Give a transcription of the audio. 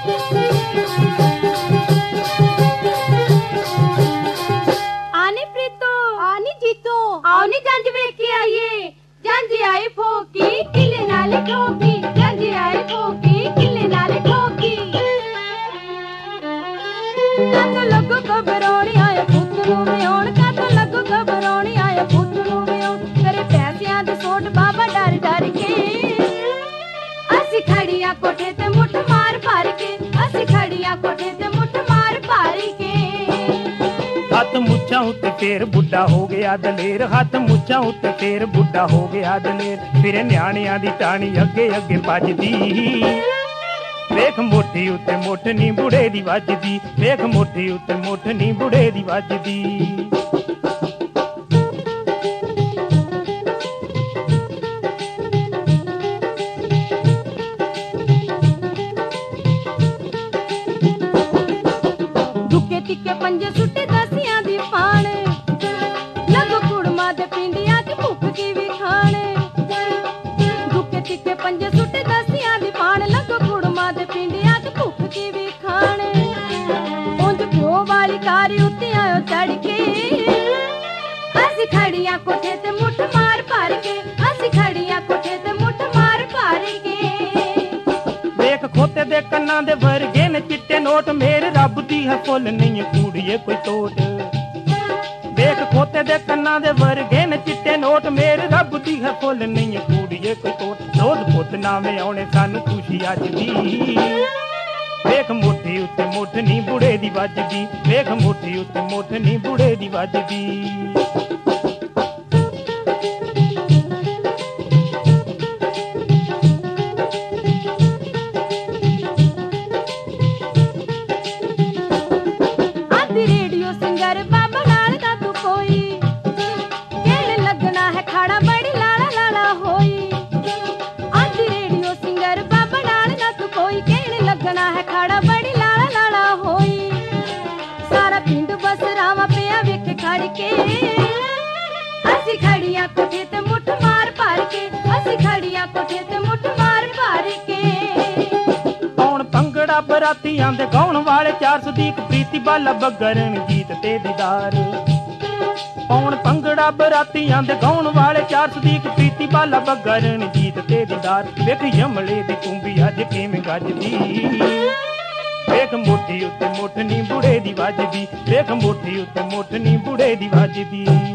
आनी प्रीतो आनी जीतो आओ नी जंज वेख के आइए जंज आई फोकी किले नाले ठोकी जंज आई फोकी किले नाले ठोकी कद लगो घबराउणी आया पुत नूं विआउण कद लगो घबराउणी आया पुत नूं विआउण करे पैसिਆਂ दे सोट बाबा डर डर के ਅਸੀਂ ਖੜੀਆਂ ਕੋਠੇ ਤੇ ਮੁੱਠ ਮਾਰ ਭਰ ਕੇ ਅਸੀਂ ਖੜੀਆਂ ਕੋਠੇ ਤੇ ਮੁੱਠ ਮਾਰ ਭਰ ਕੇ ਹੱਥ ਮੁੱਛਾਂ ਉੱਤੇ ਫੇਰ ਬੁੱਢਾ ਹੋ ਗਿਆ ਦਲੇਰ ਹੱਥ ਮੁੱਛਾਂ ਉੱਤੇ ਫੇਰ ਬੁੱਢਾ ਹੋ ਗਿਆ ਦਲੇਰ ਫਿਰ ਨਿਆਣਿਆਂ ਦੀ ਟਾਣੀ ਅੱਗੇ ਅੱਗੇ ਭੱਜਦੀ ਵੇਖ ਮੋਢੀ ਉੱਤੇ ਮੁੱਠ ਨੀ ਬੁੜੇ ਦੀ ਵੱਜਦੀ ਵੇਖ ਮੋਢੀ ਉੱਤੇ ਮੁੱਠ ਨੀ ਬੁੜੇ ਦੀ ਵੱਜਦੀ ਦੁੱਕੇ ਤਿੱਕੇ ਪੰਜੇ ਸੁੱਟੇ ਦਸਿਆਂ ਦੀ ਪਾਣ ਲੱਗੋ ਕੁੜਮਾ ਦੇ ਪਿੰਡਿਆਂ 'ਚ ਭੁੱਖ ਕੀ ਵੀ ਖਾਣੇ ਦੁੱਕੇ ਤਿੱਕੇ ਪੰਜੇ ਸੁੱਟੇ ਦਸਿਆਂ ਦੀ ਪਾਣ ਲੱਗੋ ਕੁੜਮਾ ਦੇ ਪਿੰਡਿਆਂ 'ਚ ਭੁੱਖ ਕੀ ਵੀ ਖਾਣੇ ਉਂਝ ਪਿਓ ਵਾਲੀ ਕਾਰ ਉੱਤੇ ਆਇਓ ਚੜ ਕੇ ਅਸੀਂ ਖੜੀਆਂ ਕੋਠੇ ਤੇ ਮੁੱਠ ਮਾਰ ਭਰ ਕੇ ਅਸੀਂ ਖੜੀਆਂ ਕੋਠੇ ਤੇ ਮੁੱਠ ਮਾਰ ਭਰ ਕੇ ਵੇਖ ਖੋਤੇ ਦੇ ਕੰਨਾਂ ਦੇ ਵਰਗੇ ਨੇ ਚਿੱਟੇ ਨੋਟ ਮੇਰੇ ਰੱਬ ਦੀ ਹੈ ਫੁੱਲ ਨਹੀਂ ਕੂੜੀਏ ਕੋਈ ਟੋਟ ਵੇਖ ਖੋਤੇ ਦੇ ਕੰਨਾਂ ਦੇ ਵਰਗੇ ਨੇ ਚਿੱਟੇ ਨੋਟ ਮੇਰੇ ਰੱਬ ਦੀ ਹੈ ਫੁੱਲ ਨਹੀਂ ਕੂੜੀਏ ਕੋਈ ਟੋਟ ਰੋਜ਼ ਪੁੱਤ ਨਾਵੇਂ ਆਉਣੇ ਸਾਨੂੰ ਖੁਸ਼ੀ ਅੱਜ ਦੀ ਵੇਖ ਮੋਢੀ ਉੱਤੇ ਮੁੱਠ ਨੀ ਬੁੜੇ ਦੀ ਵੱਜਦੀ ਵੇਖ ਮੋਢੀ ਉੱਤੇ ਮੁੱਠ ਨੀ ਬੁੜੇ ਦੀ ਵੱਜਦੀ ਅਸੀਂ ਖੜੀਆਂ ਕੋਠੇ ਤੇ ਮੁੱਠ ਮਾਰ ਭਰ ਕੇ ਅਸੀਂ ਖੜੀਆਂ ਕੋਠੇ ਤੇ ਮੁੱਠ ਮਾਰ ਭਰ ਕੇ ਕੌਣ ਭੰਗੜਾ ਬਰਾਤੀਆਂ ਦੇ ਗਾਉਣ ਵਾਲੇ ਚਾਰ ਸਦੀਕ ਪ੍ਰੀਤੀ ਬਾਲਾ ਬੱਗਰਨ ਜੀਤ ਤੇ ਦੀਦਾਰ ਕੌਣ ਭੰਗੜਾ ਬਰਾਤੀਆਂ ਦੇ ਗਾਉਣ ਵਾਲੇ ਚਾਰ ਸਦੀਕ ਪ੍ਰੀਤੀ ਬਾਲਾ ਬੱਗਰਨ ਜੀਤ ਤੇ ਦੀਦਾਰ ਵੇਖ ਯਮਲੇ ਦੀ ਕੁੰਬੀ ਅੱਜ ਕਿਵੇਂ ਗੱਜਦੀ ਵੇਖ ਮੋਢੀ ਉੱਤੇ ਮੁੱਠ ਨੀ ਬੁੜੇ ਦੀ ਵੱਜਦੀ ਵੇਖ ਮੋਢੀ ਉੱਤੇ ਮੁੱਠ ਨੀ ਬੁੜੇ ਦੀ ਵੱਜਦੀ